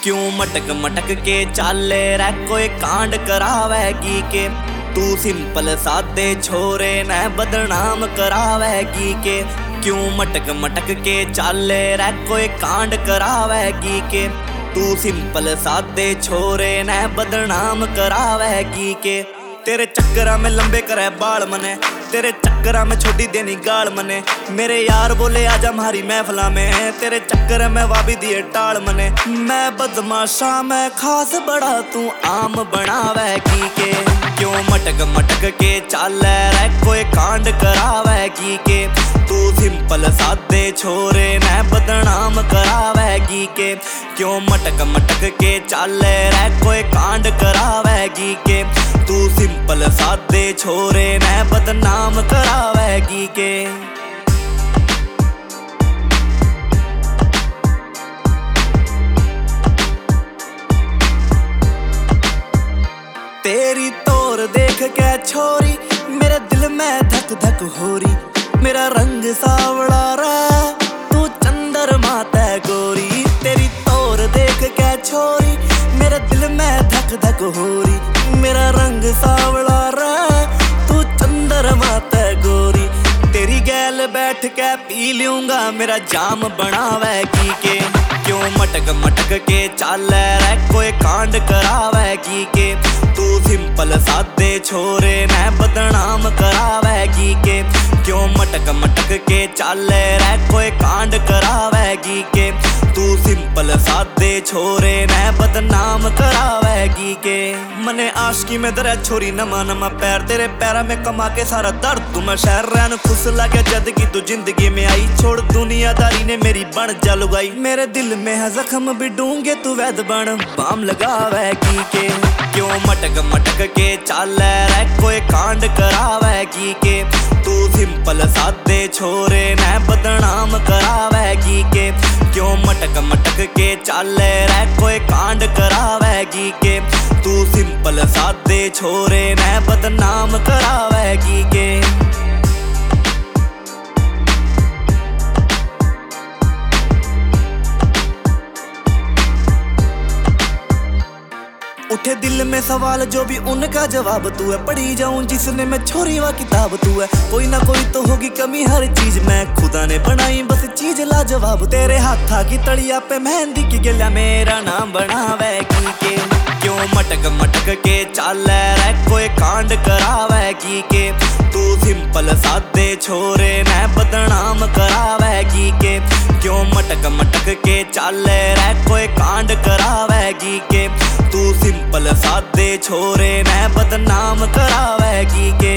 क्यों मटक मटक के चाले रे कोई कांड करावेगी के। तू सिंपल सादे छोरे न बदनाम करावेगी के। क्यों मटक मटक के चाले रे कोई कांड करावेगी के। तू सिंपल सादे छोरे न बदनाम करावेगी के। तेरे चक्करा में लंबे करे बाल मने, तेरे चक्करा में छोटी देनी गाल मने। मेरे यार बोले आजा हमारी महफिला में, तेरे चक्कर में वाबी दिए टाल मने। मैं बदमाशा मैं खास बड़ा तू आम बनावेगी के। क्यों मटक मटक के चाले रे कोई कांड करावेगी के। तू सिंपल सादे छोरे न बदनाम करावेगी के। क्यों मटक मटक के चाले रे कोई कांड करावेगी के। तू सिंपल सादे छोरे न बदनाम करावेगी के। तेरी तोर देख के छोरी मेरे दिल में धक धक हो रही। मेरा रंग सावड़ा रे तू चंद्रमा ते गोरी। तेरी तोर देख के छोरी मेरे दिल में धक धक हो रही। मेरा रंग सावड़ा रे तू चंद्रमा ते गोरी। तेरी गैल बैठ के पी लूंगा मेरा जाम बनावेगी के। क्यों मटक मटक के चाले रे कोई कांड करावेगी के। तू सिंपल सादे छोरे न बदनाम करावेगी के। क्यों मटक मटक के चाले रे कोई कांड करावेगी के। तू सिंपल सादे छोरे न बदनाम करावेगी के। मने आशिकी में दरे छोरी नमा नमा पैर, तेरे पैरा में कमा के सारा दर्द तू मैं शहर रहन खुश लगे जद की तू जिंदगी में आई। छोड़ दुनियादारी ने मेरी बन जा लुगाई। मेरे दिल में है जख्म भी ढूंढे तू वैद बन बाम लगावेगी के। क्यों मटक मटक के चाले रे कोई कांड करावेगी के। तू सिंपल सादे छोरे न बदनाम करावेगी के। क्यों मटक मटक के चाले रे कोई कांड करावेगी के। तू सिंपल सादे छोरे न बदनाम करावेगी के। उठे दिल में सवाल जो भी उनका जवाब तू है। पढ़ी जाऊं जिसने मैं छोरी वा किताब तू है। कोई ना कोई तो होगी कमी हर चीज में, खुदा ने बनाई बस चीज लाजवाब। तेरे हाथा की तड़िया पे मेहंदी की गिला मेरा नाम बनावेगी के। क्यों मटक मटक के चाले रे कोई कांड करावेगी के। तू सिंपल सादे छोरे न बदनाम करावेगी के। क्यों मटक मटक के चाले रे कोई कांड करावेगी के। तू सिंपल सादे छोरे न बदनाम करावेगी के।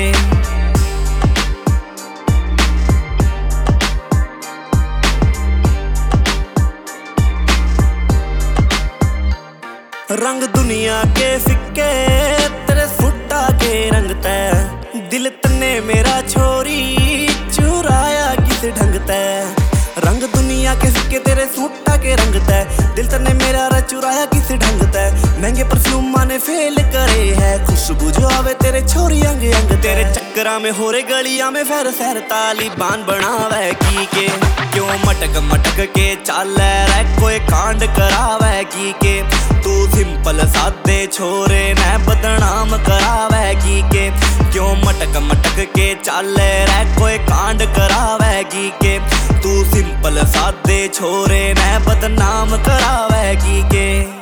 रंग दुनिया के फिक्के तेरे सुट्टा के रंग तै। दिल तन्ने मेरा छोरी चुराया किस ढंग तै। रंग दुनिया के फिक्के तेरे सूटा के रंग तै। दिल तन्ने मेरा चुराया किस ढंग तै। महंगे परफ्यूमा ने फेल करे है, खुशबू जो आवे तेरे छोरी अंग अंग। तेरे चक्करा में हो रे गलिया में फैर सैर तालिबान बनावेगी के। क्यों मटक मटक के चाले रे कोई कांड करावेगी के। तू सिंपल सादे छोरे न बदनाम करावेगी के। क्यों मटक मटक के चाले रे कोई कांड करावेगी के। तू सिंपल सादे छोरे न बदनाम करावेगी के।